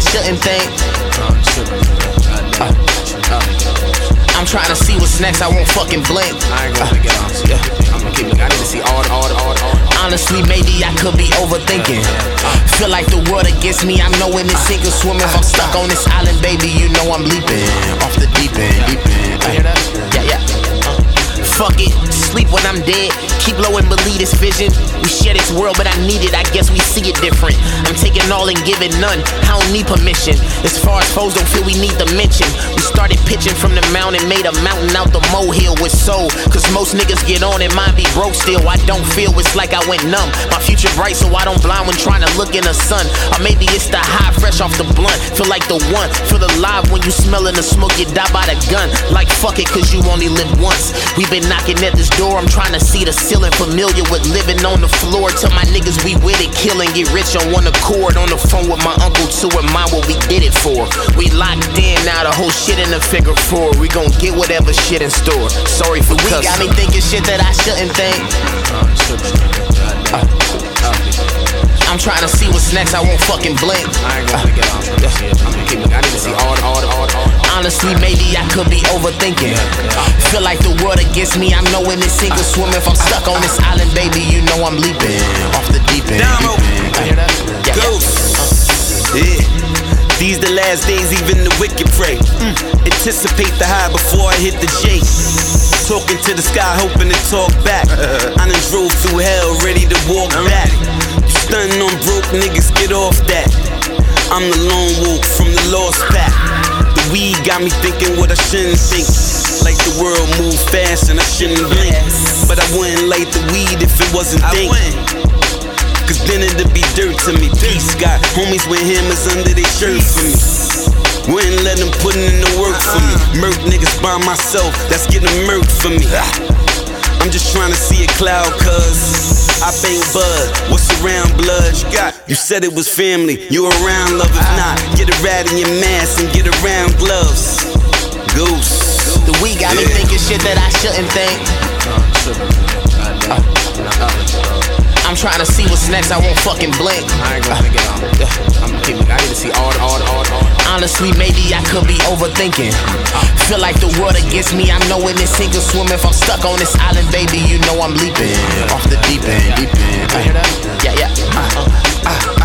shouldn't think. I'm trying to see what's next, I won't fucking blink. I ain't gonna get on. I'm gonna keep looking. I need to see all. Honestly, maybe I could be overthinking. Feel like the world against me, I'm knowing this sink or swim. If I'm stuck on this island, baby, you know I'm leaping off the deep end. You hear that? Yeah. Fuck it, sleep when I'm dead. Keep low and believe this vision. We share this world, but I need it, I guess we see it different. I'm taking all and giving none, I don't need permission. As far as foes don't feel we need to mention. We started pitching from the mountain, made a mountain out the molehill with soul. Cause most niggas get on and mine be broke still. I don't feel it's like I went numb. My future bright so I don't blind when trying to look in the sun. Or maybe it's the high fresh off the blunt. Feel like the one, feel alive when you smelling the smoke, you die by the gun. Like fuck it cause you only live once. We been knocking at this door, I'm trying to see the ceiling. Familiar with living on the floor. Tell my niggas we with it, killing, get rich on one accord. On the phone with my uncle to remind what we did it for. We locked in, now the whole shit in the figure four. We gon' get whatever shit in store. Sorry for cussing. We got me thinking shit that I shouldn't think. I'm trying to see what's next, I won't fucking blink. I ain't gonna get on. I'm gonna keep looking. I need to see all. Honestly, maybe I could be overthinking. Feel like the world against me, I'm knowing this sink or swim. If I'm stuck on this island, baby, you know I'm leaping off the deep end. Damo, Yeah. Ghost. Yeah. These the last days, even the wicked pray. Anticipate the high before I hit the J. Talking to the sky, hoping to talk back. I done drove through hell, ready to walk back. You stunning on broke niggas, get off that. I'm the lone wolf from the lost pack. The weed got me thinking what I shouldn't think. Like the world moved fast and I shouldn't blink. But I wouldn't light the weed if it wasn't think. Cause then it'd be dirt to me. Peace, got homies with hammers under their shirt for me. Wouldn't let them put in the work for me. Murk niggas by myself, that's getting murked for me. I'm just trying to see a cloud cause I bang bud, what's around blood? You said it was family, you around love. If not, get a rat in your mask and get around gloves. Goose. The weed got me thinking shit that I shouldn't think. I'm trying to see what's next, I won't fucking blink. I ain't gonna get on. I'm gonna keep looking. I need to see all. Honestly, maybe I could be overthinking. Feel like the world against me, I'm knowing this sink or swim. If I'm stuck on this island, baby, you know I'm leaping off the deep end. You hear that? Yeah.